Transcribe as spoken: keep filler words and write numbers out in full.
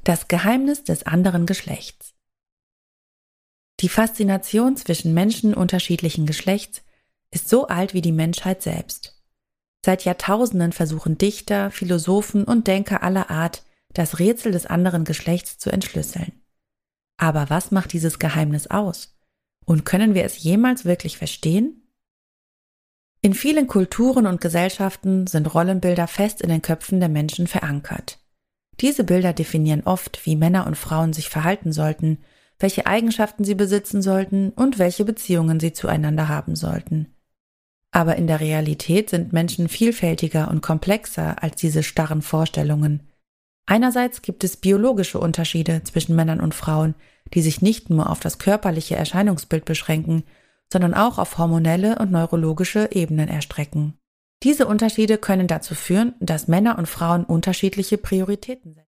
Das Geheimnis des anderen Geschlechts. Die Faszination zwischen Menschen unterschiedlichen Geschlechts ist so alt wie die Menschheit selbst. Seit Jahrtausenden versuchen Dichter, Philosophen und Denker aller Art, das Rätsel des anderen Geschlechts zu entschlüsseln. Aber was macht dieses Geheimnis aus? Und können wir es jemals wirklich verstehen? In vielen Kulturen und Gesellschaften sind Rollenbilder fest in den Köpfen der Menschen verankert. Diese Bilder definieren oft, wie Männer und Frauen sich verhalten sollten, welche Eigenschaften sie besitzen sollten und welche Beziehungen sie zueinander haben sollten. Aber in der Realität sind Menschen vielfältiger und komplexer als diese starren Vorstellungen. Einerseits gibt es biologische Unterschiede zwischen Männern und Frauen, die sich nicht nur auf das körperliche Erscheinungsbild beschränken, sondern auch auf hormonelle und neurologische Ebenen erstrecken. Diese Unterschiede können dazu führen, dass Männer und Frauen unterschiedliche Prioritäten setzen.